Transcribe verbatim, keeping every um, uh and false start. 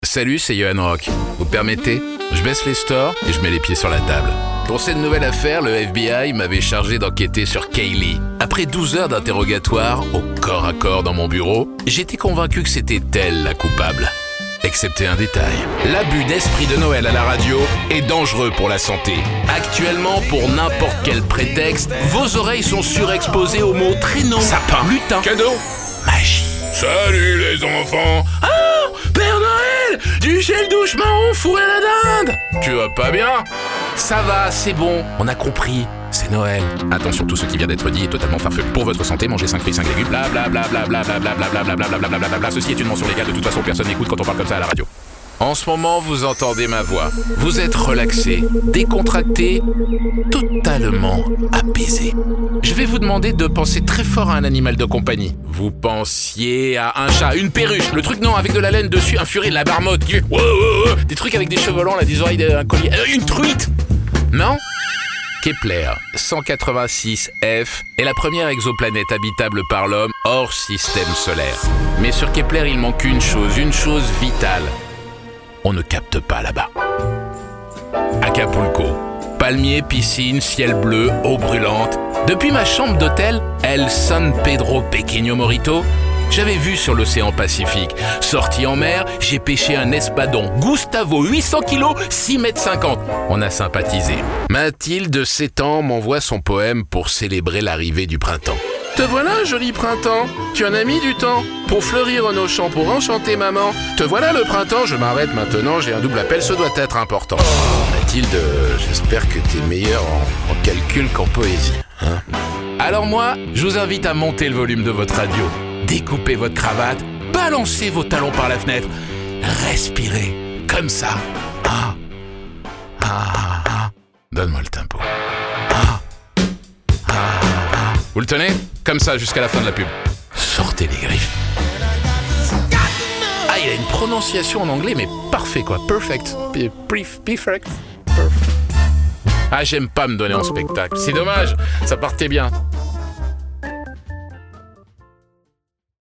Salut, c'est Yoann Rock. Vous permettez ? Je baisse les stores et je mets les pieds sur la table. Pour cette nouvelle affaire, le F B I m'avait chargé d'enquêter sur Kaylee. Après douze heures d'interrogatoire, au corps à corps dans mon bureau, j'étais convaincu que c'était elle la coupable. Excepté un détail. L'abus d'esprit de Noël à la radio est dangereux pour la santé. Actuellement, pour n'importe quel prétexte, vos oreilles sont surexposées aux mots traîneau, sapin, lutin, cadeau, magie. Salut les enfants. Ah, Père Noël, du gel douche marron fourré à la dinde. Tu vas pas bien? Ça va, c'est bon, on a compris. C'est Noël. Attention, tout ce qui vient d'être dit est totalement farfelu. Pour votre santé, mangez cinq fruits, cinq légumes, blablabla, blablabla, blablabla, blablabla, blablabla. Ceci est une mention légale, de toute façon, personne n'écoute quand on parle comme ça à la radio. En ce moment, vous entendez ma voix. Vous êtes relaxé, décontracté, totalement apaisé. Je vais vous demander de penser très fort à un animal de compagnie. Vous pensiez à un chat, une perruche, le truc non, avec de la laine dessus, un furet, de la marmotte, wow, wow, wow, des trucs avec des cheveux longs, là, des oreilles, un collier, euh, une truite. Non ? Kepler cent quatre-vingt-six F est la première exoplanète habitable par l'homme hors système solaire. Mais sur Kepler, il manque une chose, une chose vitale. On ne capte pas là-bas. Acapulco. Palmiers, piscine, ciel bleu, eau brûlante. Depuis ma chambre d'hôtel, El San Pedro Pequeño Morito, j'avais vu sur l'océan Pacifique. Sorti en mer, j'ai pêché un espadon. Gustavo, huit cents kilos, six mètres cinquante. On a sympathisé. Mathilde, sept ans, m'envoie son poème pour célébrer l'arrivée du printemps. Te voilà, joli printemps, tu en as mis du temps pour fleurir nos champs, pour enchanter maman. Te voilà le printemps, je m'arrête maintenant, j'ai un double appel, ce doit être important. Mathilde, j'espère que t'es meilleure en, en calcul qu'en poésie. Hein. Alors moi, je vous invite à monter le volume de votre radio, découpez votre cravate, balancez vos talons par la fenêtre, respirez, comme ça. Ah, ah, ah, ah. Donne-moi le tempo. Vous le tenez ? Comme ça, jusqu'à la fin de la pub. Sortez les griffes. Ah, il a une prononciation en anglais, mais parfait, quoi. Perfect. Perfect. Perfect. Ah, j'aime pas me donner en spectacle. C'est dommage, ça partait bien.